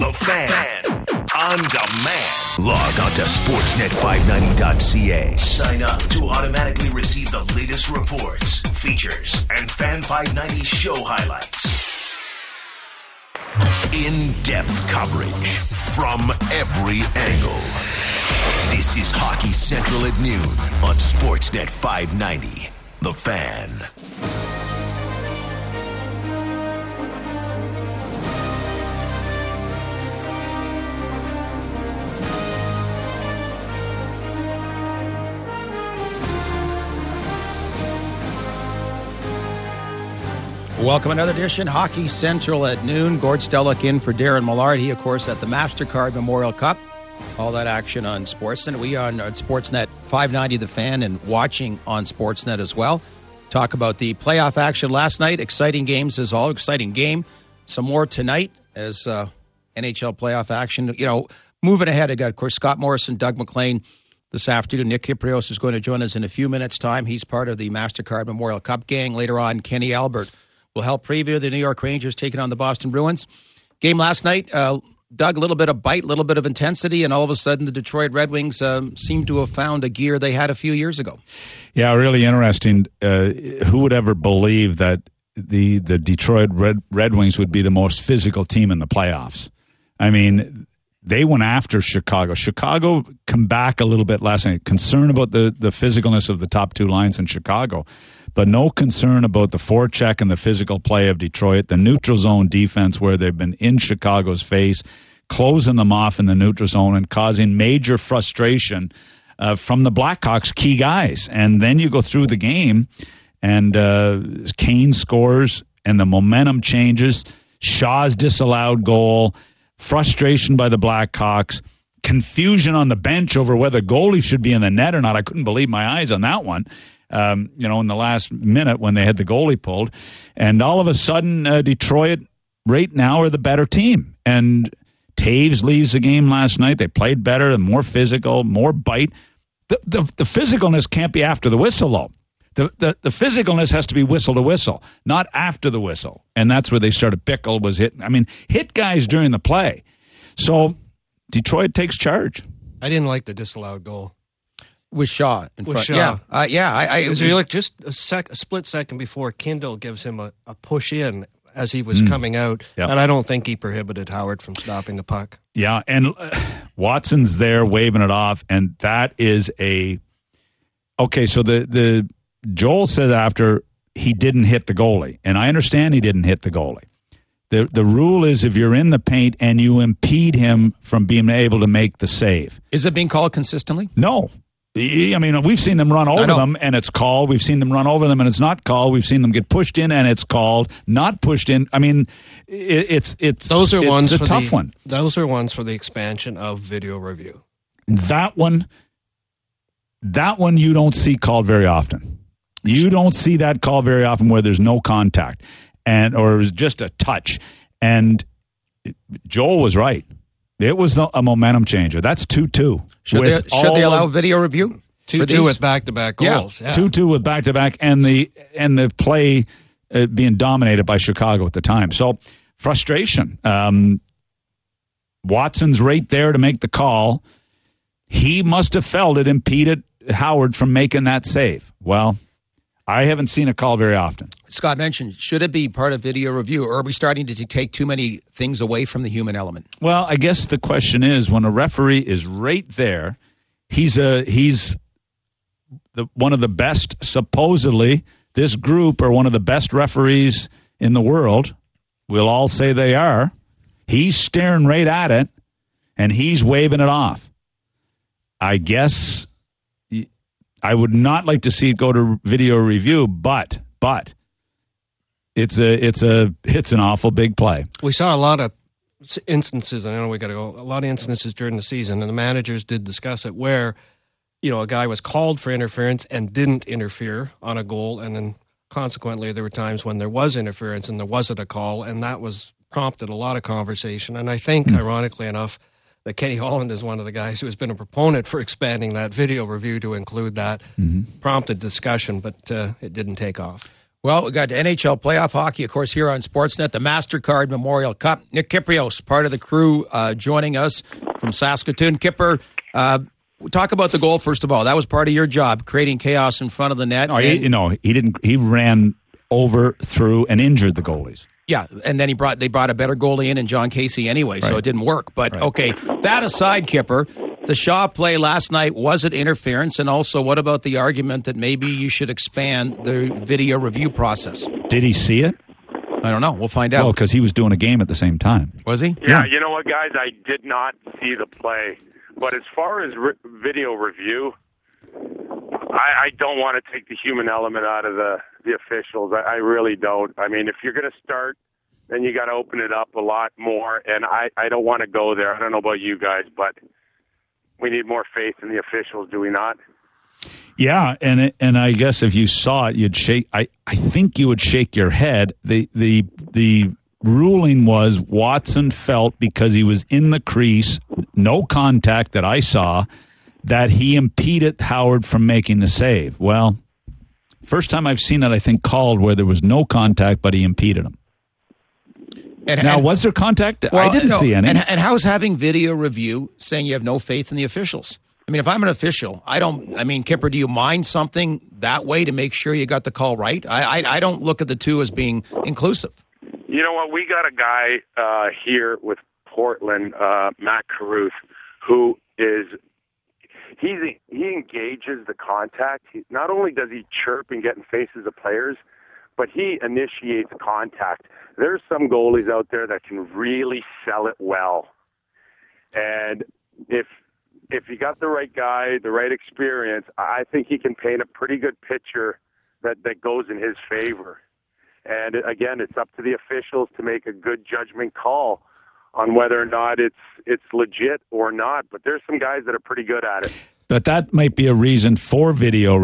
The Fan. On demand. Log on to sportsnet590.ca. Sign up to automatically receive the latest reports, features, and Fan 590 show highlights. In-depth coverage from every angle. This is Hockey Central at noon on Sportsnet 590. The Fan. Welcome another edition, Hockey Central at noon. Gord Stellick in for Darren Millard. He, of course, at the MasterCard Memorial Cup. All that action on Sportsnet. We on Sportsnet 590 The Fan and watching on Sportsnet as well. Talk about the playoff action last night. Exciting games as all. Exciting game. Some more tonight as NHL playoff action. You know, moving ahead, I got, of course, Scott Morrison, Doug McLean this afternoon. Nick Kyprios is going to join us in a few minutes' time. He's part of the MasterCard Memorial Cup gang. Later on, Kenny Albert will help preview the New York Rangers taking on the Boston Bruins. Game last night, Doug, a little bit of bite, a little bit of intensity, and all of a sudden the Detroit Red Wings seem to have found a gear they had a few years ago. Yeah, really interesting. Who would ever believe that the Detroit Red Wings would be the most physical team in the playoffs? I mean, they went after Chicago. Chicago come back a little bit last night. Concern about the physicalness of the top two lines in Chicago, but no concern about the forecheck and the physical play of Detroit, the neutral zone defense where they've been in Chicago's face, closing them off in the neutral zone and causing major frustration from the Blackhawks' key guys. And then you go through the game, and Kane scores, and the momentum changes. Shaw's disallowed goal, frustration by the Blackhawks, confusion on the bench over whether goalie should be in the net or not. I couldn't believe my eyes on that one. In the last minute when they had the goalie pulled. And all of a sudden, Detroit right now are the better team. And Taves leaves the game last night. They played better and more physical, more bite. The physicalness can't be after the whistle, though. The physicalness has to be whistle to whistle, not after the whistle. And that's where they started. Bickle was hit. I mean, hit guys during the play. So Detroit takes charge. I didn't like the disallowed goal. With Shaw in front. Shaw. Yeah. Just a split second before Kindle gives him a push in as he was coming out. Yep. And I don't think he prohibited Howard from stopping the puck. Yeah, and Watson's there waving it off, and that is okay, so the Joel said after he didn't hit the goalie, and I understand he didn't hit the goalie. The rule is if you're in the paint and you impede him from being able to make the save. Is it being called consistently? No. I mean, we've seen them run over them, and it's called. We've seen them run over them, and it's not called. We've seen them get pushed in, and it's called. Not pushed in. I mean, it's a tough one. Those are ones for the expansion of video review. That one you don't see called very often. You don't see that called very often where there's no contact or just a touch. And Joel was right. It was a momentum changer. That's 2-2. Should they allow video review? 2-2 with back-to-back goals. Yeah. 2-2 with back-to-back, and the play being dominated by Chicago at the time. So frustration. Watson's right there to make the call. He must have felt it impeded Howard from making that save. Well, I haven't seen it called very often. Scott mentioned, should it be part of video review, or are we starting to take too many things away from the human element? Well, I guess the question is, when a referee is right there, he's one of the best, supposedly, this group are one of the best referees in the world. We'll all say they are. He's staring right at it, and he's waving it off. I guess I would not like to see it go to video review, but it's an awful big play. We saw a lot of instances, and I know we got to go, a lot of instances during the season, and the managers did discuss it, where, a guy was called for interference and didn't interfere on a goal, and then consequently there were times when there was interference and there wasn't a call, and that was prompted a lot of conversation. And I think, ironically enough, that Kenny Holland is one of the guys who has been a proponent for expanding that video review to include that, prompted discussion, but it didn't take off. Well, we got NHL playoff hockey, of course, here on Sportsnet, the MasterCard Memorial Cup. Nick Kypreos, part of the crew, joining us from Saskatoon. Kipper, talk about the goal, first of all. That was part of your job, creating chaos in front of the net. Oh, he didn't. He ran over, through, and injured the goalies. Yeah, and then they brought a better goalie in John Casey anyway, so it didn't work. But, okay, that aside, Kipper, the Shaw play last night, was it interference? And also, what about the argument that maybe you should expand the video review process? Did he see it? I don't know. We'll find out. Well, because he was doing a game at the same time. Was he? Yeah, you know what, guys? I did not see the play. But as far as video review, I don't want to take the human element out of the officials. I really don't. I mean, if you're going to start, then you got to open it up a lot more. And I don't want to go there. I don't know about you guys, but we need more faith in the officials, do we not? Yeah, and I guess if you saw it, you'd shake. I think you would shake your head. The ruling was Watson felt, because he was in the crease, no contact that I saw, that he impeded Howard from making the save. Well, first time I've seen it, I think, called where there was no contact, but he impeded him. Was there contact? Well, I didn't see any. And how's having video review saying you have no faith in the officials? I mean, if I'm an official, Kipper, do you mind something that way to make sure you got the call right? I don't look at the two as being inclusive. You know what? We got a guy here with Portland, Matt Carruth, who is he engages the contact. Not only does he chirp and get in faces of players, but he initiates contact. There's some goalies out there that can really sell it well. And if you got the right guy, the right experience, I think he can paint a pretty good picture that goes in his favor. And again, it's up to the officials to make a good judgment call on whether or not it's legit or not. But there's some guys that are pretty good at it. But that might be a reason for video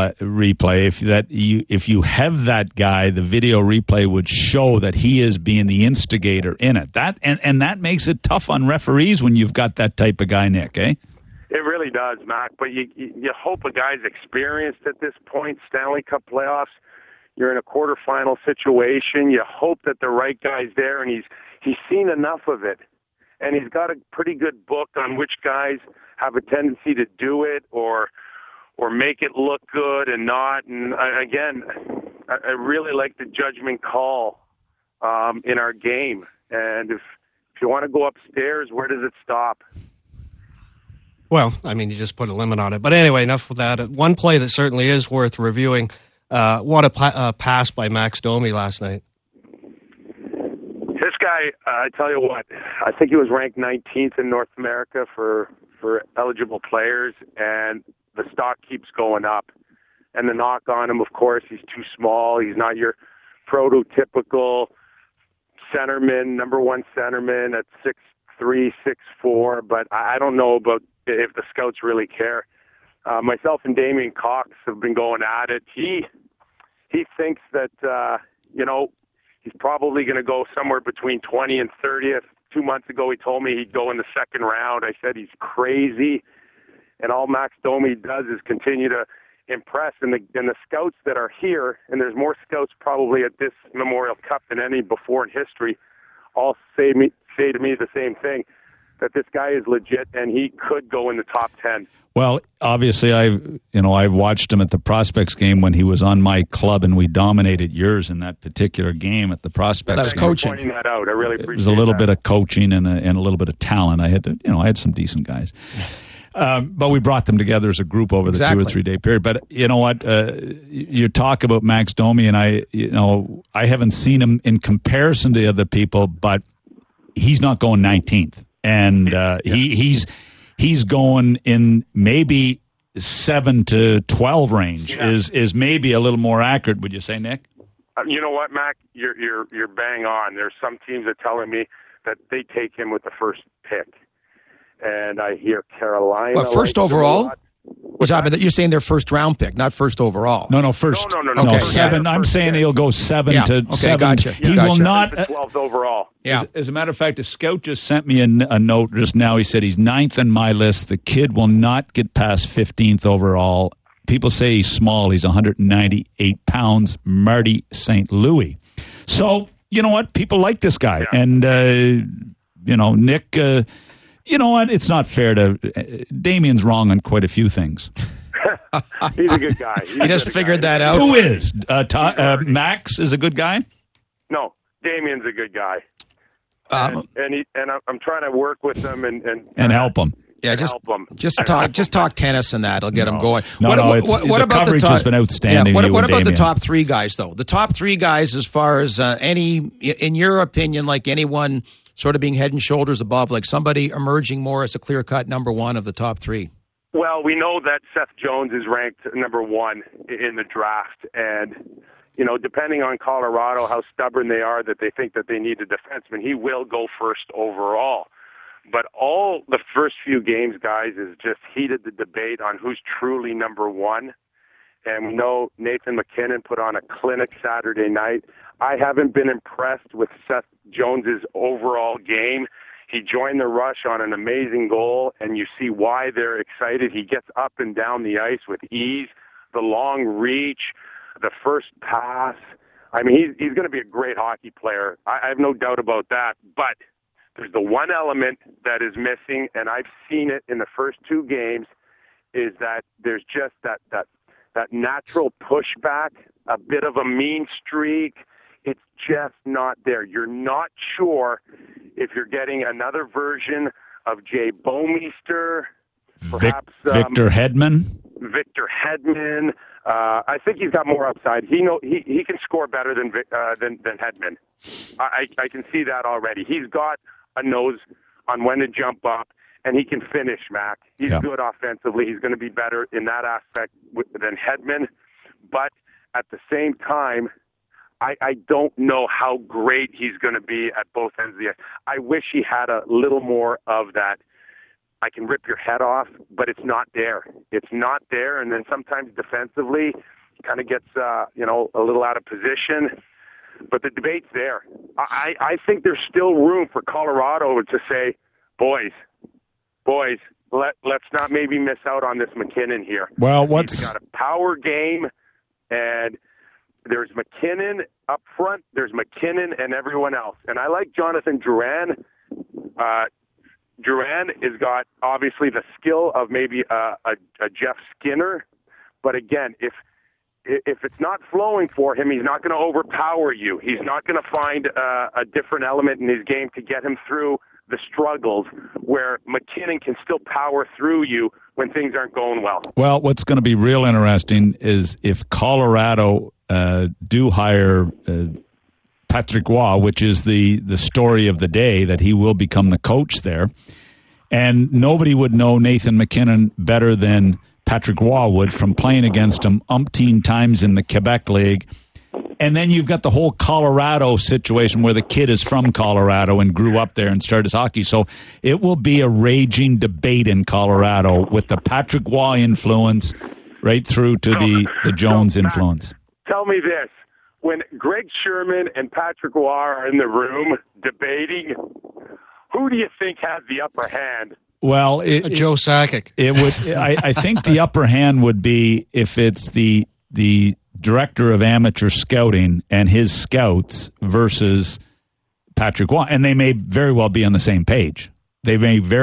replay. If you have that guy, the video replay would show that he is being the instigator in it. And that makes it tough on referees when you've got that type of guy, Nick, eh? It really does, Mac. But you hope a guy's experienced at this point. Stanley Cup playoffs, you're in a quarterfinal situation. You hope that the right guy's there, and he's seen enough of it, and he's got a pretty good book on which guys have a tendency to do it or make it look good and not. And again, I really like the judgment call in our game. And if you want to go upstairs, where does it stop? Well, I mean, you just put a limit on it. But anyway, enough with that. One play that certainly is worth reviewing. What a pass by Max Domi last night. This guy, I tell you what, I think he was ranked 19th in North America for eligible players, and the stock keeps going up. And the knock on him, of course, he's too small. He's not your prototypical centerman, number one centerman at 6'3", 6'4", but I don't know about if the scouts really care. Myself and Damien Cox have been going at it. He thinks that, he's probably going to go somewhere between 20 and 30th. 2 months ago, he told me he'd go in the second round. I said he's crazy. And all Max Domi does is continue to impress. And the scouts that are here, and there's more scouts probably at this Memorial Cup than any before in history, all say to me the same thing, that this guy is legit and he could go in the top 10. Well, obviously, I watched him at the Prospects game when he was on my club, and we dominated yours in that particular game at the Prospects. That was coaching. Pointing that out, I really appreciate it. It was a little bit of coaching and a little bit of talent. I had some decent guys, but we brought them together as a group over the 2 or 3 day period. But you know what? You talk about Max Domi, and I haven't seen him in comparison to other people, but he's not going 19th, and he's going in maybe 7 to 12 range. Yeah. Is maybe a little more accurate. Would you say, Nick? You know what, Mac? You're bang on. There's some teams that are telling me that they take him with the first pick, and I hear Carolina. Well, first overall. You're saying their first round pick, not first overall. No, first. No. Okay. Okay. 7. I'm saying he'll go 7 to 7. Gotcha. He will not. 12th overall. Yeah. As a matter of fact, a scout just sent me a note just now. He said he's 9th in my list. The kid will not get past 15th overall. people say he's small. He's 198 pounds, Marty St. Louis. So, you know what? People like this guy. Yeah. And, Nick, you know what? It's not fair to... Damien's wrong on quite a few things. He's a good guy. He just figured that out. Who is? Max is a good guy? No, Damien's a good guy. And I'm trying to work with him and help him. Yeah, just talk tennis and that'll get him going. What about coverage has been outstanding. Yeah, what about the top three guys though? The top three guys, as far as any, in your opinion, like anyone sort of being head and shoulders above, like somebody emerging more as a clear-cut number one of the top three. Well, we know that Seth Jones is ranked number one in the draft, and depending on Colorado, how stubborn they are that they think that they need a defenseman, he will go first overall. But all the first few games, guys, is just heated the debate on who's truly number one. And we know Nathan MacKinnon put on a clinic Saturday night. I haven't been impressed with Seth Jones's overall game. He joined the rush on an amazing goal, and you see why they're excited. He gets up and down the ice with ease, the long reach, the first pass. I mean, he's going to be a great hockey player. I have no doubt about that. But there's the one element that is missing, and I've seen it in the first two games, is that there's just that natural pushback, a bit of a mean streak. It's just not there. You're not sure if you're getting another version of Jay Bouwmeester, perhaps Victor Hedman. Victor Hedman. I think he's got more upside. He can score better than Hedman. I can see that already. He's got a nose on when to jump up, and he can finish, Mac. He's good offensively. He's going to be better in that aspect than Hedman. But at the same time, I don't know how great he's going to be at both ends of the ice. I wish he had a little more of that. I can rip your head off, but it's not there. It's not there, and then sometimes defensively, he kind of gets a little out of position. But the debate's there. I think there's still room for Colorado to say, boys, let's not maybe miss out on this MacKinnon here. Well, he's got a power game, and there's MacKinnon up front. There's MacKinnon and everyone else. And I like Jonathan Drouin. Drouin has got, obviously, the skill of maybe a Jeff Skinner. But again, if it's not flowing for him, he's not going to overpower you. He's not going to find a different element in his game to get him through the struggles, where MacKinnon can still power through you when things aren't going well. Well, what's going to be real interesting is if Colorado do hire Patrick Roy, which is the story of the day, that he will become the coach there. And nobody would know Nathan MacKinnon better than Patrick Roy would from playing against him umpteen times in the Quebec League. And then you've got the whole Colorado situation where the kid is from Colorado and grew up there and started his hockey. So it will be a raging debate in Colorado with the Patrick Roy influence right through to the Jones influence. Tell me this. When Greg Sherman and Patrick Roy are in the room debating, who do you think has the upper hand? Well, Joe Sakic. It would. I think the upper hand would be if it's the director of amateur scouting and his scouts versus Patrick Roy, and they may very well be on the same page. I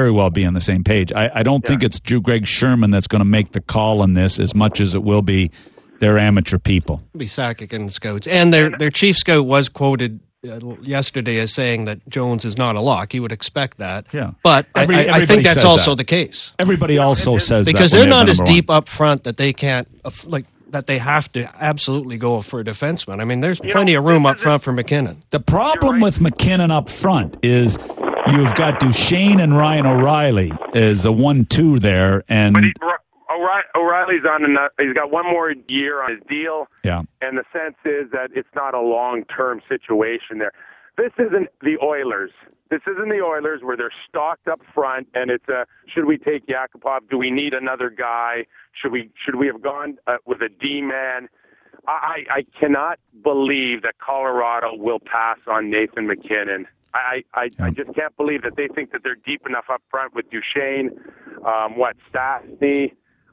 don't think it's Greg Sherman that's going to make the call on this as much as it will be their amateur people. It'll be Sakic and the scouts, and their chief scout was quoted yesterday as saying that Jones is not a lock. He would expect that. Yeah. But I think that's also the case. Everybody also says that. Because they're not as deep up front that they can't, that they have to absolutely go for a defenseman. I mean, there's plenty of room up front for MacKinnon. The problem with MacKinnon up front is you've got Duchesne and Ryan O'Reilly as a 1-2 there. But O'Reilly's he's got one more year on his deal. Yeah. And the sense is that it's not a long-term situation there. This isn't the Oilers. This isn't the Oilers where they're stocked up front and it's should we take Yakupov? Do we need another guy? Should we have gone with a D-man? I cannot believe that Colorado will pass on Nathan MacKinnon. I just can't believe that they think that they're deep enough up front with Duchesne, Stastny.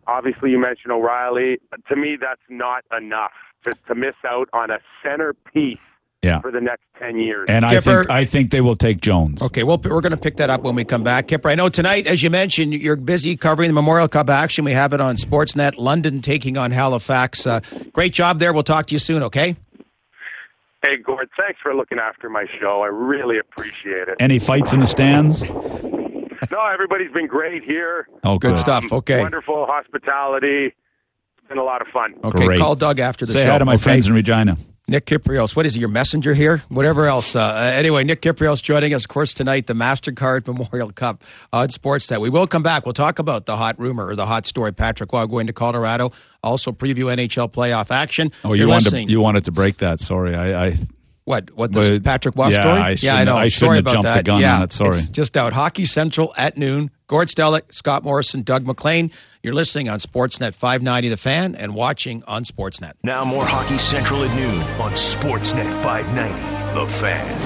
obviously, you mentioned O'Reilly. To me, that's not enough to miss out on a centerpiece for the next 10 years. And I think they will take Jones. Okay, well, we're going to pick that up when we come back. Kipper, I know tonight, as you mentioned, you're busy covering the Memorial Cup action. We have it on Sportsnet. London taking on Halifax. Great job there. We'll talk to you soon, okay? Hey, Gord, thanks for looking after my show. I really appreciate it. Any fights in the stands? No, everybody's been great here. Oh, good stuff. Okay. Wonderful hospitality. It's been a lot of fun. Okay, great. Call Doug after the show. Say hi to my friends in Regina. Nick Kypreos. What is he, your messenger here? Whatever else. Anyway, Nick Kypreos joining us, of course, tonight, the MasterCard Memorial Cup on Sportsnet. We will come back. We'll talk about the hot rumor or the hot story, Patrick Waugh going to Colorado. Also preview NHL playoff action. Oh, you wanted to break that. Sorry. What the Patrick Waugh story? I know. I shouldn't have jumped the gun on it. Sorry. It's just out. Hockey Central at noon. Gord Stellick, Scott Morrison, Doug McLean. You're listening on Sportsnet 590 The Fan and watching on Sportsnet. Now more Hockey Central at noon on Sportsnet 590 The Fan.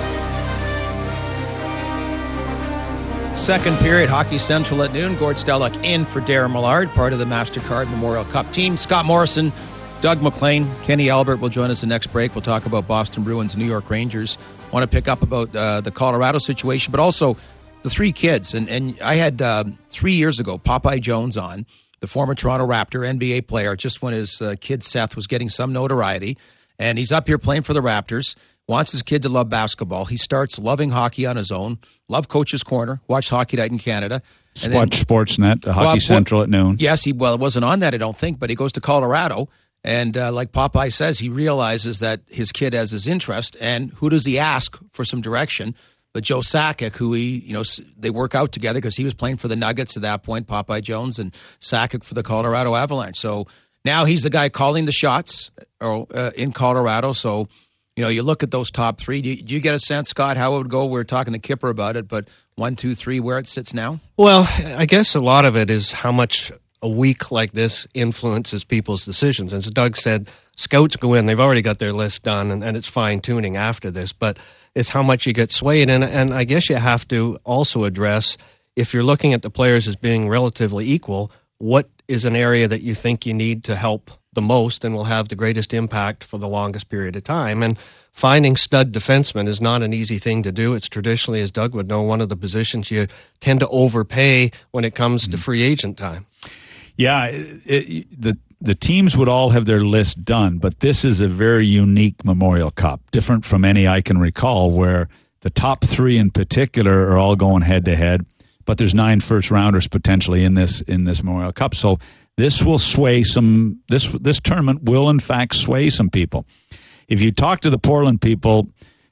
Second period, Hockey Central at noon. Gord Stellick in for Darren Millard, part of the MasterCard Memorial Cup team. Scott Morrison, Doug McLean, Kenny Albert will join us the next break. We'll talk about Boston Bruins, New York Rangers. Want to pick up about the Colorado situation, but also the three kids. And I had 3 years ago Popeye Jones on, the former Toronto Raptor NBA player, just when his kid Seth was getting some notoriety. And he's up here playing for the Raptors, wants his kid to love basketball. He starts loving hockey on his own, love Coach's Corner, watch Hockey Night in Canada. And watch Sportsnet, Hockey Central at noon. Yes, it wasn't on that, I don't think, but he goes to Colorado. And like Popeye says, he realizes that his kid has his interest. And who does he ask for some direction? But Joe Sakic, who they work out together because he was playing for the Nuggets at that point, Popeye Jones, and Sakic for the Colorado Avalanche. So now he's the guy calling the shots in Colorado. So, you look at those top three. Do you get a sense, Scott, how it would go? We were talking to Kipper about it, but 1, 2, 3, where it sits now? Well, I guess a lot of it is how much a week like this influences people's decisions. As Doug said, scouts go in, they've already got their list done, and it's fine-tuning after this, but it's how much you get swayed. And I guess you have to also address, if you're looking at the players as being relatively equal, what is an area that you think you need to help the most and will have the greatest impact for the longest period of time. And finding stud defensemen is not an easy thing to do. It's traditionally, as Doug would know, one of the positions you tend to overpay when it comes to free agent time. Yeah, the teams would all have their list done, but this is a very unique Memorial Cup, different from any I can recall, where the top three in particular are all going head-to-head, but there's 9 first-rounders potentially in this Memorial Cup. So this will sway some. This tournament will, in fact, sway some people. If you talk to the Portland people,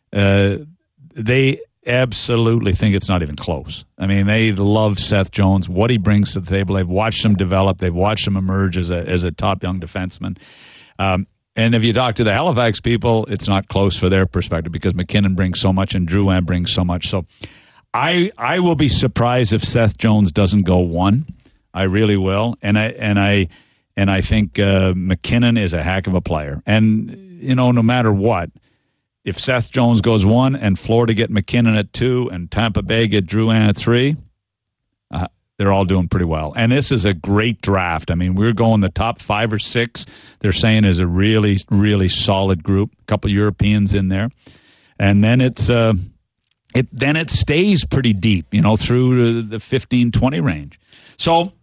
they absolutely think it's not even close. I mean, they love Seth Jones, what he brings to the table. They've watched him develop. They've watched him emerge as a top young defenseman. And if you talk to the Halifax people, it's not close for their perspective because McKinnon brings so much and Drouin brings so much. So I will be surprised if Seth Jones doesn't go 1. I really will. And I think McKinnon is a heck of a player. And, no matter what, if Seth Jones goes 1 and Florida get McKinnon at 2 and Tampa Bay get Drouin at 3, they're all doing pretty well. And this is a great draft. I mean, we're going the top 5 or 6. They're saying is a really, really solid group. A couple Europeans in there, and then it stays pretty deep, through the 15-20 range. So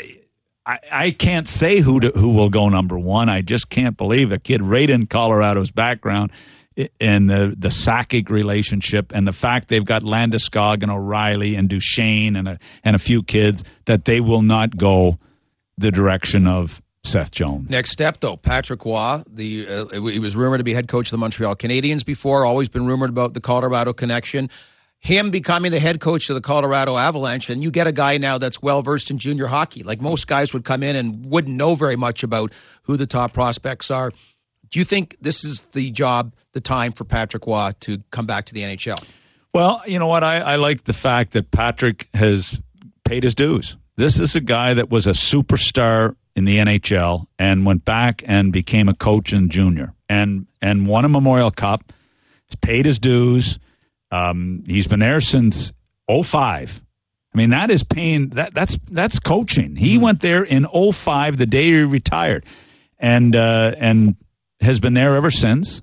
I can't say who will go number 1. I just can't believe a kid right in Colorado's background. And the Sakic relationship and the fact they've got Landeskog and O'Reilly and Duchesne and a few kids that they will not go the direction of Seth Jones. Next step, though, Patrick Waugh. He was rumored to be head coach of the Montreal Canadiens before, always been rumored about the Colorado connection. Him becoming the head coach of the Colorado Avalanche, and you get a guy now that's well-versed in junior hockey. Like most guys would come in and wouldn't know very much about who the top prospects are. Do you think this is the time for Patrick Waugh to come back to the NHL? Well, you know what? I like the fact that Patrick has paid his dues. This is a guy that was a superstar in the NHL and went back and became a coach in junior and won a Memorial Cup. He's paid his dues. He's been there since 2005. I mean, that is paying. That's coaching. He went there in 2005, the day he retired, and has been there ever since.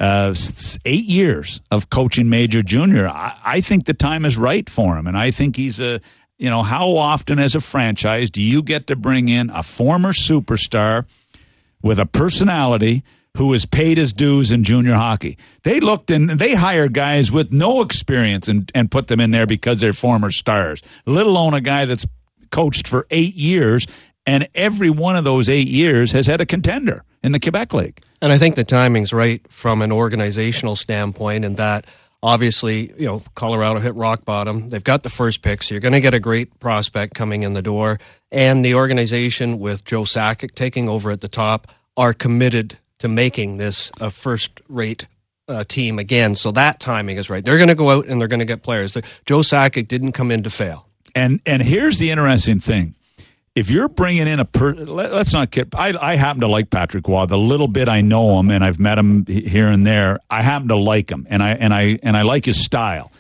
8 years of coaching major junior. I think the time is right for him, and I think he's how often as a franchise do you get to bring in a former superstar with a personality who is paid his dues in junior hockey? They looked and they hired guys with no experience and put them in there because they're former stars, let alone a guy that's coached for 8 years, and every one of those 8 years has had a contender in the Quebec League. And I think the timing's right from an organizational standpoint, in that obviously, Colorado hit rock bottom. They've got the first pick, so you're going to get a great prospect coming in the door. And the organization, with Joe Sakic taking over at the top, are committed to making this a first-rate team again. So that timing is right. They're going to go out and they're going to get players. Joe Sakic didn't come in to fail. And here's the interesting thing. If you're bringing in let's not kid. I happen to like Patrick Waugh. The little bit I know him, and I've met him here and there, I happen to like him, and I like his style.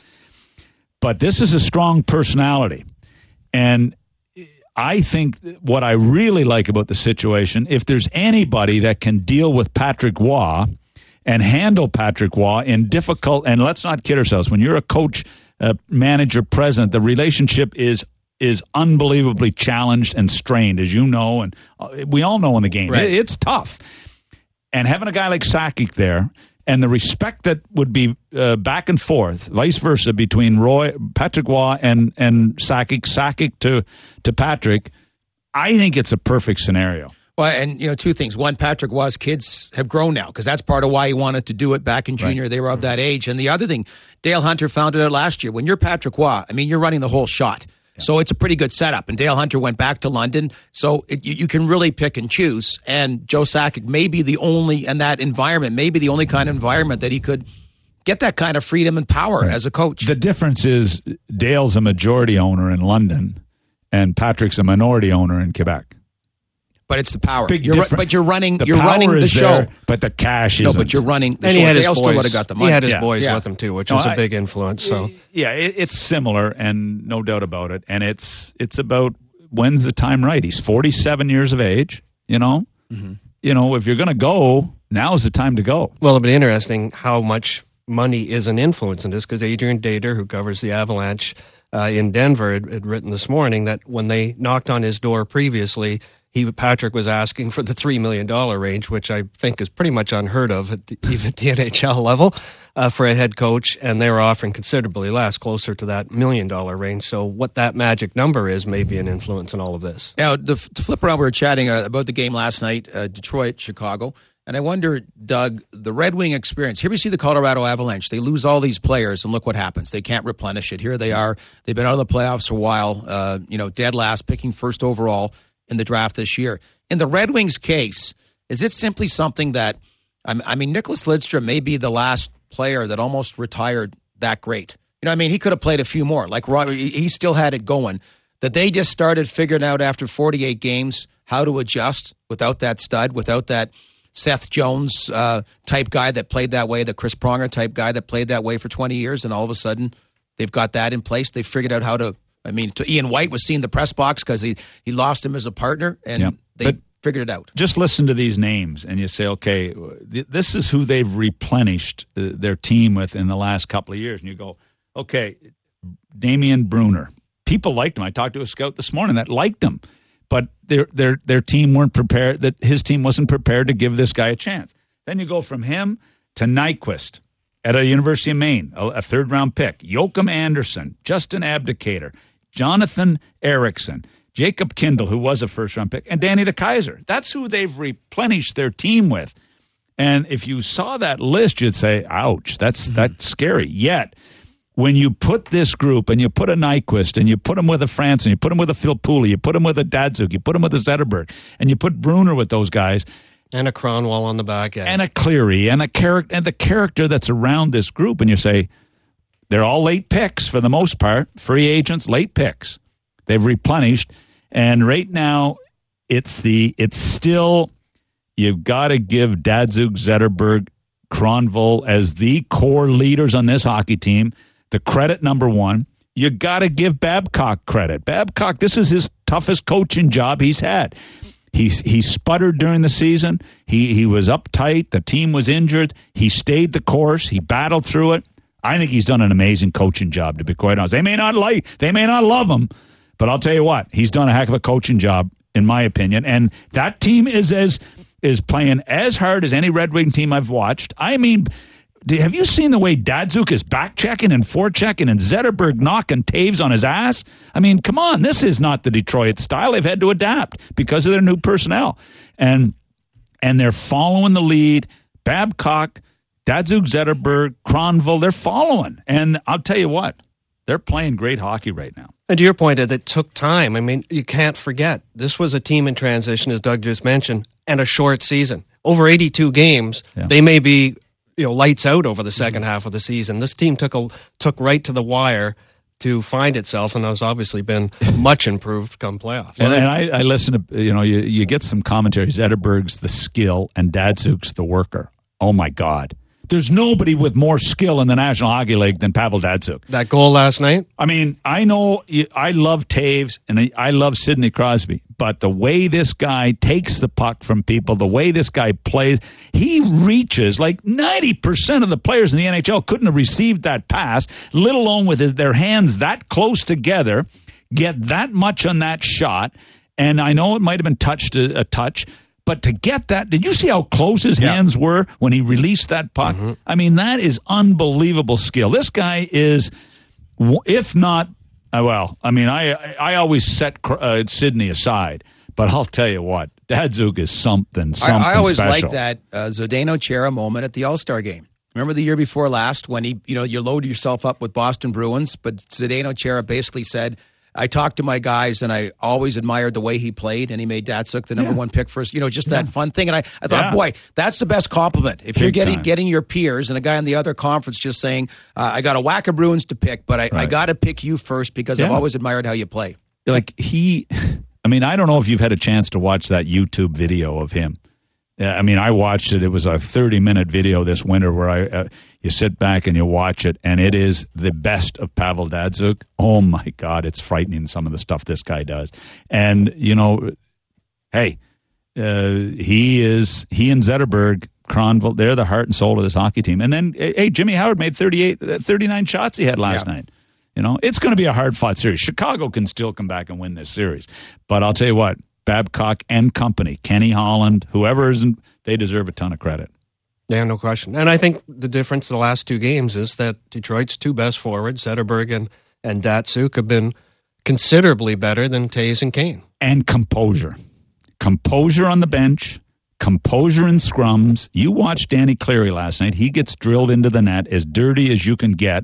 But this is a strong personality, and I think what I really like about the situation, if there's anybody that can deal with Patrick Waugh and handle Patrick Waugh in difficult, and let's not kid ourselves, when you're a coach, manager, president, the relationship is unbelievably challenged and strained, as you know, and we all know in the game. Right. It's tough. And having a guy like Sakic there, and the respect that would be back and forth, vice versa, between Patrick Waugh and Sakic to Patrick, I think it's a perfect scenario. Well, and, two things. One, Patrick Waugh's kids have grown now, because that's part of why he wanted to do it back in junior. Right. They were of that age. And the other thing, Dale Hunter found it out last year. When you're Patrick Waugh, you're running the whole shot. So it's a pretty good setup. And Dale Hunter went back to London. So you can really pick and choose. And Joe Sakic may be the only, in that environment, maybe the only kind of environment that he could get that kind of freedom and power as a coach. The difference is Dale's a majority owner in London and Patrick's a minority owner in Quebec. But it's the power. But you're running the show. There, but the cash isn't. No, but you're running the and show. Dale still would have got the money. He had his boys with him too, which was a big influence. So it's similar, and no doubt about it. And it's about when's the time right. He's 47 years of age. Mm-hmm. If you're going to go, now's the time to go. Well, it'll be interesting how much money is an influence in this, because Adrian Dater, who covers the Avalanche in Denver, had written this morning that when they knocked on his door previously, Patrick was asking for the $3 million range, which I think is pretty much unheard of even at the NHL level for a head coach, and they were offering considerably less, closer to that $1 million range. So what that magic number is may be an influence in all of this. Now, to flip around, we were chatting about the game last night, Detroit, Chicago, and I wonder, Doug, the Red Wing experience. Here we see the Colorado Avalanche. They lose all these players, and look what happens. They can't replenish it. Here they are. They've been out of the playoffs for a while, dead last, picking first overall in the draft this year. In the Red Wings' case, is it simply something that, Nicholas Lidstrom may be the last player that almost retired that great. He could have played a few more. Like he still had it going. That they just started figuring out after 48 games how to adjust without that stud, without that Seth Jones type guy that played that way, the Chris Pronger type guy that played that way for 20 years, and all of a sudden they've got that in place. They figured out how to. Ian White was seeing the press box because he lost him as a partner, and they figured it out. Just listen to these names, and you say, okay, this is who they've replenished their team with in the last couple of years. And you go, okay, Damian Brunner. People liked him. I talked to a scout this morning that liked him, but their team weren't prepared. That his team wasn't prepared to give this guy a chance. Then you go from him to Nyquist at a University of Maine, a third-round pick. Joachim Anderson, Justin Abdicator, Jonathan Erickson, Jacob Kindle, who was a first-round pick, and Danny DeKeyser. That's who they've replenished their team with. And if you saw that list, you'd say, ouch, that's scary. Yet, when you put this group, and you put a Nyquist, and you put him with a Franson, you put him with a Phil Pooley, you put him with a Datsuk, you put him with a Zetterberg, and you put Brunner with those guys, and a Cronwall on the back end, and a Cleary, and the character that's around this group, and you say, they're all late picks for the most part, free agents, late picks. They've replenished, and right now it's still, you've got to give Datsuk, Zetterberg, Cronwall as the core leaders on this hockey team the credit, number one. you got to give Babcock credit. Babcock, this is his toughest coaching job he's had. He sputtered during the season. He was uptight. The team was injured. He stayed the course. He battled through it. I think he's done an amazing coaching job, to be quite honest. They may not love him, but I'll tell you what, he's done a heck of a coaching job, in my opinion. And that team is playing as hard as any Red Wing team I've watched. I mean, have you seen the way Datsuk is back-checking and forechecking and Zetterberg knocking Taves on his ass? I mean, come on, this is not the Detroit style. They've had to adapt because of their new personnel. And they're following the lead. Babcock, Datsuk, Zetterberg, Kronville, they're following. And I'll tell you what, they're playing great hockey right now. And to your point, it took time. I mean, you can't forget, this was a team in transition, as Doug just mentioned, and a short season. Over 82 games, They may be lights out over the second half of the season. This team took right to the wire to find itself, and has obviously been much improved come playoffs. And I listen to, you get some commentary. Zetterberg's the skill and Datsuk's the worker. Oh, my God. There's nobody with more skill in the National Hockey League than Pavel Datsuk. That goal last night? I mean, I know I love Taves and I love Sidney Crosby, but the way this guy takes the puck from people, the way this guy plays, he reaches like 90% of the players in the NHL couldn't have received that pass, let alone with their hands that close together, get that much on that shot. And I know it might have been a touch, but to get that, did you see how close his hands were when he released that puck? Mm-hmm. I mean, that is unbelievable skill. This guy is, if not, I always set Sidney aside, but I'll tell you what, Datsuk is something I always special. like that Zdeno Chara moment at the All-Star game. Remember the year before last when you load yourself up with Boston Bruins, but Zdeno Chara basically said, I talked to my guys, and I always admired the way he played, and he made Datsuk the number one pick for us. Just that fun thing. And I thought, boy, that's the best compliment. If you're getting your peers and a guy in the other conference just saying, I got a whack of Bruins to pick, but I got to pick you first because I've always admired how you play. Like I don't know if you've had a chance to watch that YouTube video of him. I watched it. It was a 30-minute video this winter where you sit back and you watch it, and it is the best of Pavel Datsuk. Oh, my God, it's frightening, some of the stuff this guy does. And, he and Zetterberg, Kronville, they're the heart and soul of this hockey team. And then, Jimmy Howard made 39 shots he had last night. It's going to be a hard-fought series. Chicago can still come back and win this series. But I'll tell you what, Babcock and company, Kenny Holland, whoever is, they deserve a ton of credit. Yeah, no question. And I think the difference in the last two games is that Detroit's two best forwards, Zetterberg and Datsuk, have been considerably better than Taves and Kane. And composure. Composure on the bench, composure in scrums. You watched Danny Cleary last night. He gets drilled into the net as dirty as you can get.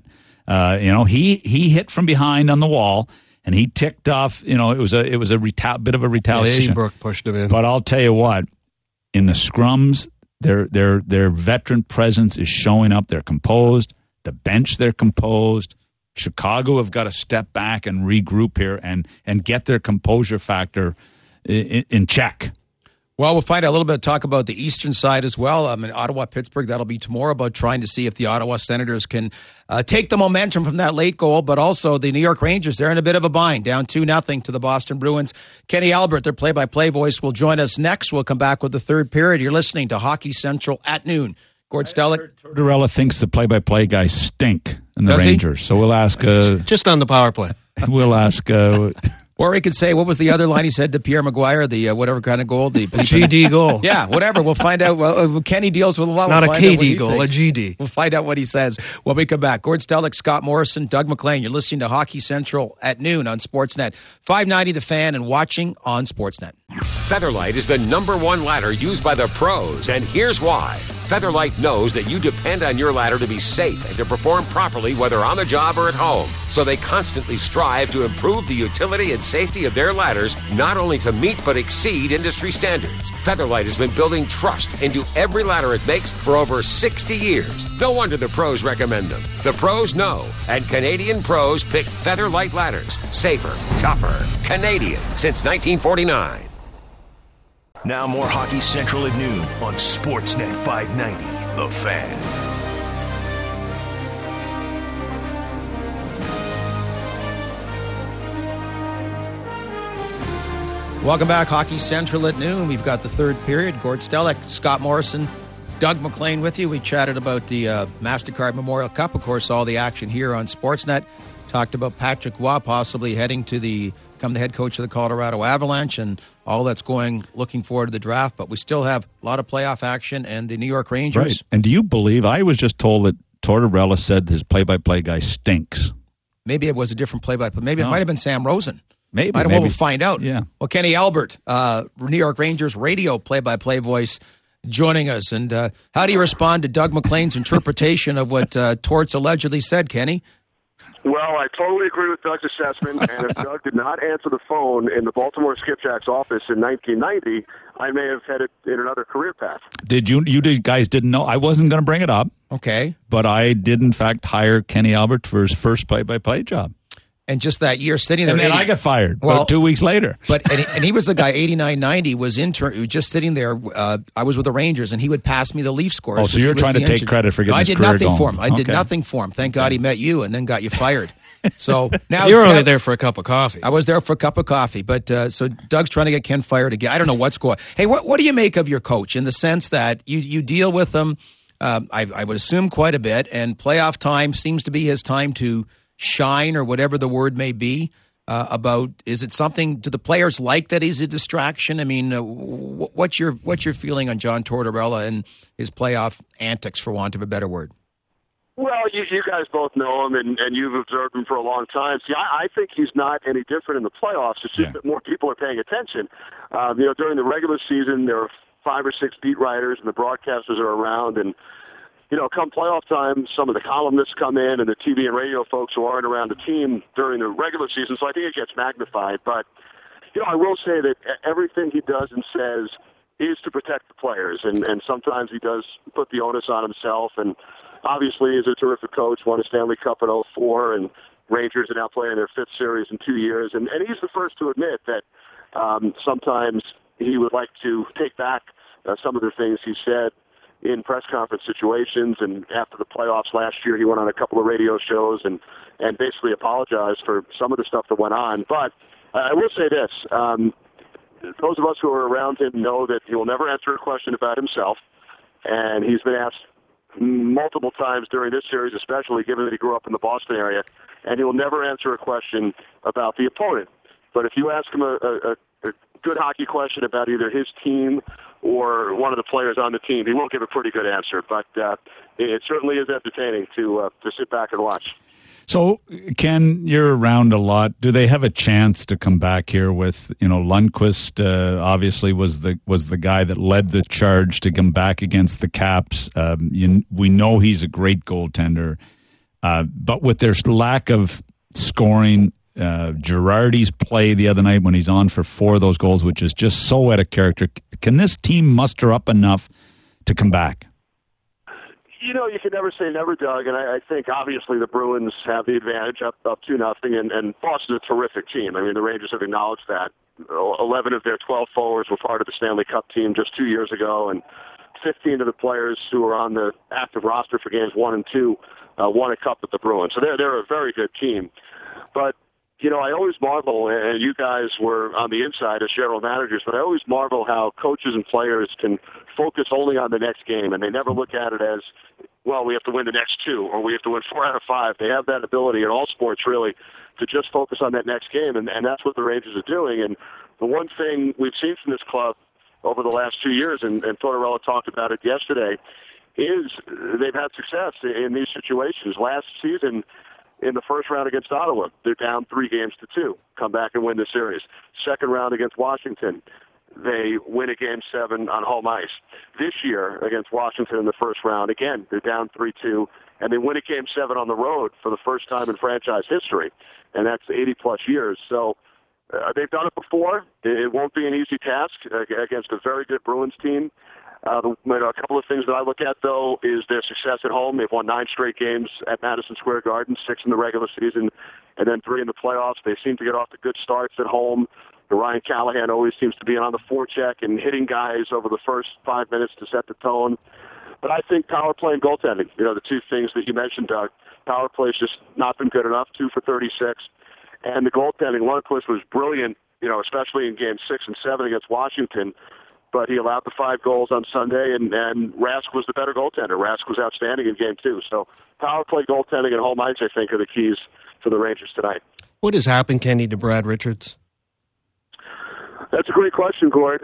He hit from behind on the wall. And he ticked off, it was a bit of a retaliation. Seabrook pushed him in. But I'll tell you what, in the scrums, their veteran presence is showing up. They're composed. The bench, they're composed. Chicago have got to step back and regroup here and get their composure factor in check. Well, we'll find out a little bit, talk about the eastern side as well. Ottawa, Pittsburgh, that'll be tomorrow, about trying to see if the Ottawa Senators can take the momentum from that late goal, but also the New York Rangers, they're in a bit of a bind, down 2-0 to the Boston Bruins. Kenny Albert, their play-by-play voice, will join us next. We'll come back with the third period. You're listening to Hockey Central at noon. Gord Stellick. Tortorella thinks the play-by-play guys stink in the Rangers, so we'll ask... just on the power play. We'll ask... Or he could say, what was the other line he said to Pierre Maguire, the whatever kind of goal? The GD goal. Yeah, whatever. We'll find out. Well, Kenny deals with a lot. It's not a KD goal, a GD. We'll find out what he says when we come back. Gord Stellick, Scott Morrison, Doug McLean. You're listening to Hockey Central at noon on Sportsnet 590 The Fan and watching on Sportsnet. Featherlight is the #1 ladder used by the pros, and here's why. Featherlight knows that you depend on your ladder to be safe and to perform properly whether on the job or at home. So they constantly strive to improve the utility and safety of their ladders, not only to meet but exceed industry standards. Featherlight has been building trust into every ladder it makes for over 60 years. No wonder the pros recommend them. The pros know, and Canadian pros pick Featherlight ladders. Safer, tougher, Canadian since 1949. Now more Hockey Central at noon on Sportsnet 590, The Fan. Welcome back, Hockey Central at noon. We've got the third period. Gord Stellick, Scott Morrison, Doug MacLean with you. We chatted about the MasterCard Memorial Cup. Of course, all the action here on Sportsnet. Talked about Patrick Roy possibly heading to become the head coach of the Colorado Avalanche and all that's looking forward to the draft. But we still have a lot of playoff action and the New York Rangers. Right. And do you believe, I was just told that Tortorella said his play-by-play guy stinks. Maybe it was a different play-by-play. Maybe it might have been Sam Rosen. Maybe. I don't know. We'll find out. Yeah. Well, Kenny Albert, New York Rangers radio play-by-play voice, joining us. And how do you respond to Doug MacLean's interpretation of what Torts allegedly said, Kenny? Well, I totally agree with Doug's assessment, and if Doug did not answer the phone in the Baltimore Skipjacks office in 1990, I may have headed in another career path. Did you guys didn't know? I wasn't going to bring it up. Okay. But I did, in fact, hire Kenny Albert for his first play-by-play job. And just that year sitting there. And then I got fired about 2 weeks later. But and he was the guy, 89-90, was just sitting there. I was with the Rangers, and he would pass me the Leaf scores. Oh, so you're trying to take credit for getting his career going. I did nothing for him. I did nothing for him. Thank God he met you and then got you fired. So now you were only there for a cup of coffee. I was there for a cup of coffee. But so Doug's trying to get Ken fired again. I don't know what's going on. Hey, what do you make of your coach in the sense that you deal with him, I would assume, quite a bit, and playoff time seems to be his time to shine, or whatever the word may be, is it something, do the players like that he's a distraction? I mean, what's your feeling on John Tortorella and his playoff antics, for want of a better word? Well, you guys both know him, and you've observed him for a long time. See, I think he's not any different in the playoffs. It's just that more people are paying attention. During the regular season, there are 5 or 6 beat writers, and the broadcasters are around, and come playoff time, some of the columnists come in and the TV and radio folks who aren't around the team during the regular season, so I think it gets magnified. But, I will say that everything he does and says is to protect the players, and sometimes he does put the onus on himself. And obviously, he's a terrific coach, won a Stanley Cup in 2004, and Rangers are now playing their 5th series in 2 years. And he's the first to admit that sometimes he would like to take back some of the things he said in press conference situations. And after the playoffs last year, he went on a couple of radio shows and basically apologized for some of the stuff that went on. But I will say this, those of us who are around him know that he will never answer a question about himself. And he's been asked multiple times during this series, especially given that he grew up in the Boston area, and he will never answer a question about the opponent. But if you ask him a good hockey question about either his team or one of the players on the team, he will give a pretty good answer. But it certainly is entertaining to sit back and watch. So, Ken, you're around a lot. Do they have a chance to come back here with, Lundqvist obviously was the guy that led the charge to come back against the Caps. We know he's a great goaltender. But with their lack of scoring, Girardi's play the other night when he's on for 4 of those goals, which is just so out of character. Can this team muster up enough to come back? You can never say never, Doug, and I think obviously the Bruins have the advantage up 2-0, and Boston's a terrific team. I mean, the Rangers have acknowledged that. 11 of their 12 forwards were part of the Stanley Cup team just 2 years ago, and 15 of the players who are on the active roster for games 1 and 2 won a cup with the Bruins. So they're a very good team. But I always marvel, and you guys were on the inside as general managers, but I always marvel how coaches and players can focus only on the next game, and they never look at it as, well, we have to win the next 2, or we have to win 4 out of 5. They have that ability in all sports, really, to just focus on that next game, and that's what the Rangers are doing. And the one thing we've seen from this club over the last 2 years, and Tortorella talked about it yesterday, is they've had success in these situations. Last season, in the first round against Ottawa, they're down 3-2, come back and win the series. Second round against Washington, they win a Game 7 on home ice. This year against Washington in the first round, again, they're down 3-2, and they win a Game 7 on the road for the first time in franchise history, and that's 80-plus years. So they've done it before. It won't be an easy task against a very good Bruins team. A couple of things that I look at, though, is their success at home. They've won 9 straight games at Madison Square Garden, 6 in the regular season, and then 3 in the playoffs. They seem to get off to good starts at home. Ryan Callahan always seems to be on the forecheck and hitting guys over the first 5 minutes to set the tone. But I think power play and goaltending, the 2 things that you mentioned, Doug, power play has just not been good enough, 2 for 36. And the goaltending, Lundqvist was brilliant, especially in Game 6 and 7 against Washington. But he allowed the 5 goals on Sunday, and Rask was the better goaltender. Rask was outstanding in Game 2. So power play, goaltending, and home ice, I think, are the keys for the Rangers tonight. What has happened, Kenny, to Brad Richards? That's a great question, Gord.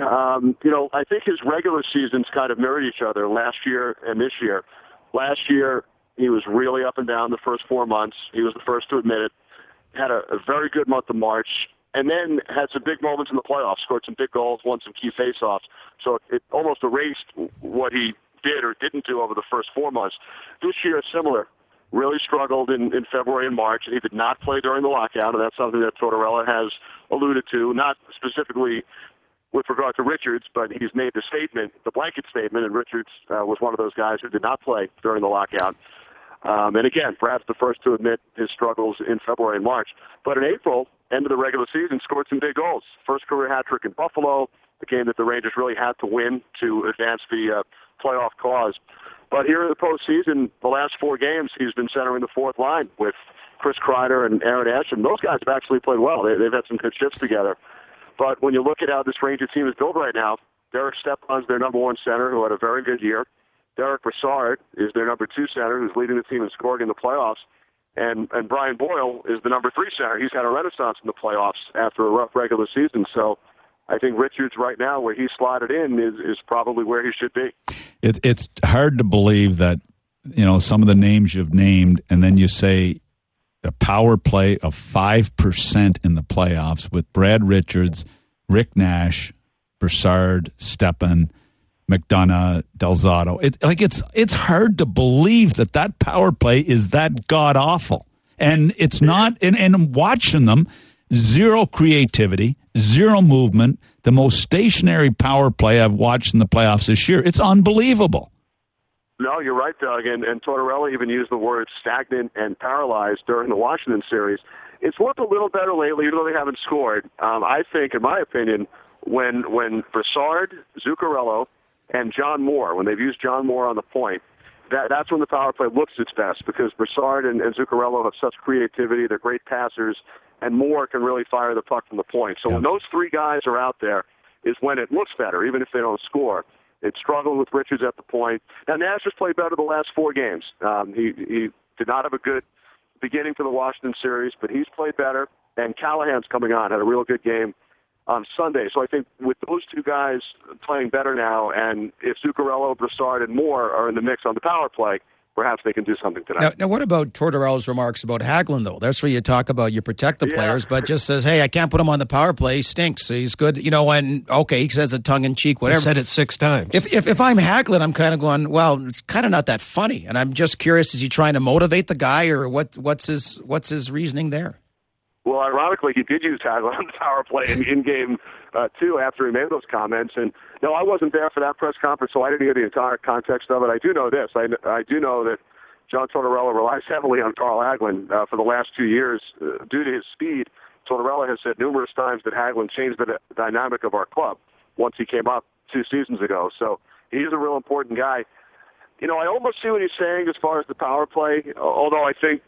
I think his regular seasons kind of mirrored each other last year and this year. Last year, he was really up and down the first 4 months. He was the first to admit it. Had a very good month of March, and then had some big moments in the playoffs, scored some big goals, won some key faceoffs. So it almost erased what he did or didn't do over the first 4 months. This year, similar. Really struggled in February and March, and he did not play during the lockout, and that's something that Tortorella has alluded to, not specifically with regard to Richards, but he's made the statement, the blanket statement, and Richards was one of those guys who did not play during the lockout. And again, perhaps the first to admit his struggles in February and March. But in April, end of the regular season, scored some big goals. First career hat trick in Buffalo, the game that the Rangers really had to win to advance the playoff cause. But here in the postseason, the last 4 games, he's been centering the fourth line with Chris Kreider and Aaron Ashton. Those guys have actually played well. They've had some good shifts together. But when you look at how this Ranger team is built right now, Derek Stepan's their number 1 center, who had a very good year. Derek Brassard is their number 2 center, who's leading the team in scoring in the playoffs. And Brian Boyle is the number 3 center. He's had a renaissance in the playoffs after a rough regular season. So I think Richards right now, where he's slotted in, is probably where he should be. It's hard to believe that, some of the names you've named, and then you say a power play of 5% in the playoffs with Brad Richards, Rick Nash, Brassard, Stepan, McDonough, Del Zotto. It's hard to believe that power play is that god-awful. And it's not, and watching them, zero creativity, zero movement, the most stationary power play I've watched in the playoffs this year. It's unbelievable. No, you're right, Doug. And Tortorella even used the word stagnant and paralyzed during the Washington series. It's looked a little better lately, even though they haven't scored. I think, in my opinion, when Brassard, Zuccarello, and John Moore, when they've used John Moore on the point, that's when the power play looks its best, because Brassard and Zuccarello have such creativity. They're great passers, and Moore can really fire the puck from the point. So when those 3 guys are out there is when it looks better, even if they don't score. It struggled with Richards at the point. Now, Nash has played better the last 4 games. He did not have a good beginning for the Washington series, but he's played better. And Callahan's coming on, had a real good game on Sunday. So I think with those 2 guys playing better now, and if Zuccarello, Brassard, and Moore are in the mix on the power play, perhaps they can do something tonight. Now what about Tortorella's remarks about Hagelin, though? That's where you talk about you protect the players, but just says, hey, I can't put him on the power play. He stinks. He's good. And, okay, he says it tongue-in-cheek, whatever. He said it 6 times. If I'm Hagelin, I'm kind of going, well, it's kind of not that funny. And I'm just curious, is he trying to motivate the guy, or what's his reasoning there? Well, ironically, he did use Hagelin on the power play in Game 2 after he made those comments. And, no, I wasn't there for that press conference, so I didn't hear the entire context of it. I do know this. I do know that John Tortorella relies heavily on Carl Hagelin for the last 2 years. Due to his speed, Tortorella has said numerous times that Hagelin changed the dynamic of our club once he came up 2 seasons ago. So he's a real important guy. I almost see what he's saying as far as the power play, although I think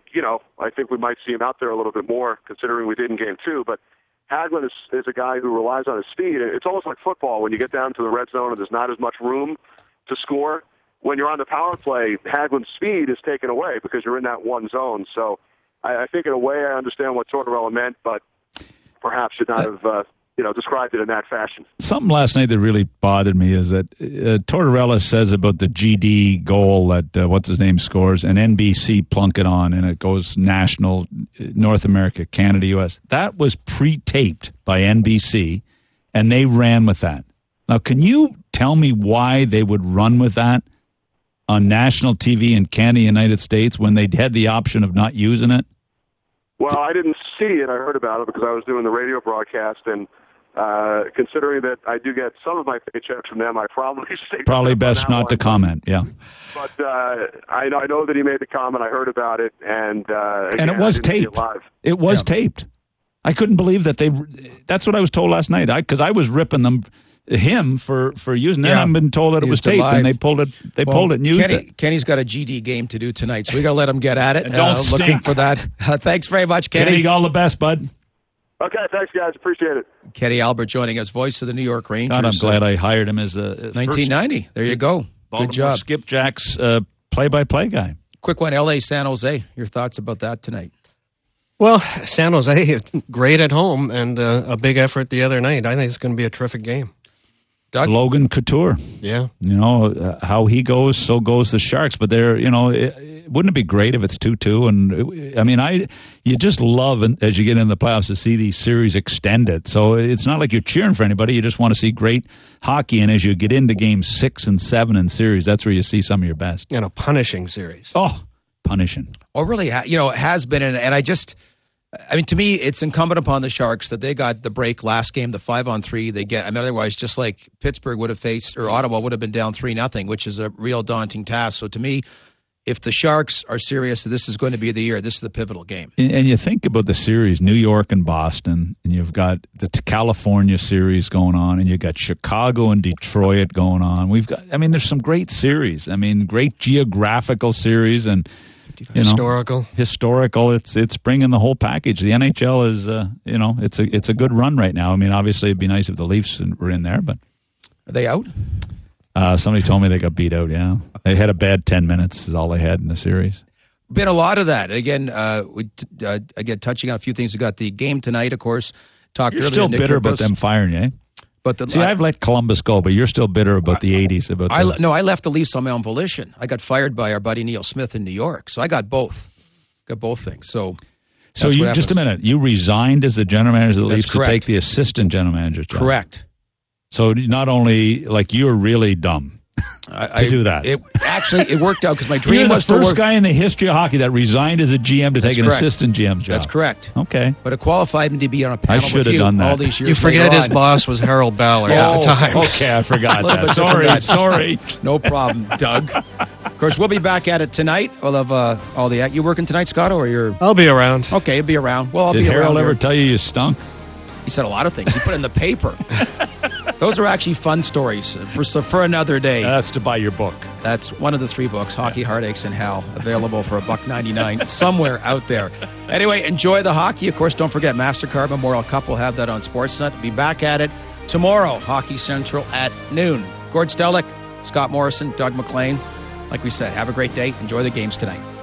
we might see him out there a little bit more, considering we did in Game 2. But Hagelin is a guy who relies on his speed. It's almost like football. When you get down to the red zone and there's not as much room to score, when you're on the power play, Hagelin's speed is taken away because you're in that one zone. So I think in a way I understand what Tortorella meant, but perhaps should not have described it in that fashion. Something last night that really bothered me is that Tortorella says about the GD goal that what's-his-name scores, and NBC plunk it on, and it goes national, North America, Canada, U.S. That was pre-taped by NBC, and they ran with that. Now, can you tell me why they would run with that on national TV in Canada, United States, when they had the option of not using it? Well, I didn't see it. I heard about it because I was doing the radio broadcast, and considering that I do get some of my paychecks from them, I probably best not to comment. Yeah, but I know that he made the comment. I heard about it, and it was taped. It was taped. I couldn't believe that that's what I was told last night. Because I was ripping him for using it. I've been told that it was taped, and they pulled it. They pulled it and used it. Kenny's got a GD game to do tonight, so we got to let him get at it. And don't stink. Looking for that. Thanks very much, Kenny. Kenny, all the best, bud. Okay, thanks, guys. Appreciate it. Kenny Albert joining us, voice of the New York Rangers. God, I'm glad I hired him as a 1990. There you go. Baltimore Good job. Skipjack's play-by-play guy. Quick one, L.A. San Jose. Your thoughts about that tonight? Well, San Jose, great at home and a big effort the other night. I think it's going to be a terrific game. Doug? Logan Couture. Yeah. You know, how he goes, so goes the Sharks. But they're, you know, wouldn't it be great if it's 2-2? And I mean, you just love, as you get into the playoffs, to see these series extended. So it's not like you're cheering for anybody. You just want to see great hockey. And as you get into games 6 and 7 in series, that's where you see some of your best. And a punishing series. Oh, punishing. Oh, really? You know, it has been. And I mean, to me, it's incumbent upon the Sharks that they got the break last game, the 5-on-3 they get. I mean, otherwise, just like Pittsburgh would have faced, or Ottawa would have been down 3-0, which is a real daunting task. So to me, if the Sharks are serious, this is going to be the year. This is the pivotal game. And you think about the series, New York and Boston, and you've got the California series going on, and you've got Chicago and Detroit going on. There's some great series. I mean, great geographical series and historical. It's bringing the whole package. The NHL is, it's a good run right now. I mean, obviously, it'd be nice if the Leafs were in there, but are they out? Somebody told me they got beat out. Yeah, they had a bad 10 minutes. Is all they had in the series. Been a lot of that. Again, again, touching on a few things. We got the game tonight, of course. You're still bitter about them firing, eh? But I've let Columbus go, but you're still bitter about the 80s. I left the Leafs on my own volition. I got fired by our buddy Neil Smith in New York, so I got both. Got both things. So you just a minute. You resigned as the general manager of the Leafs to take the assistant general manager job. Correct. So not only you're really dumb to do that. It worked out because my dream You're was the first guy in the history of hockey that resigned as a GM to take an assistant GM's job. That's correct. Okay, but it qualified me to be on a panel. I should have done that. All these years. You forget his boss was Harold Ballard at the time. Okay, I forgot that. Sorry. No problem, Doug. Of course, we'll be back at it tonight. We'll have all the. You working tonight, Scott, or you're? I'll be around. Okay, you'll be around. Well, I'll be around. Did Harold ever tell you stunk? He said a lot of things. He put in the paper. Those are actually fun stories for another day. That's to buy your book. That's one of the 3 books, Hockey, Heartaches, and Hell, available for $1.99 somewhere out there. Anyway, enjoy the hockey. Of course, don't forget MasterCard Memorial Cup. We'll have that on Sportsnet. Be back at it tomorrow, Hockey Central at noon. Gord Stellick, Scott Morrison, Doug McLean. Like we said, have a great day. Enjoy the games tonight.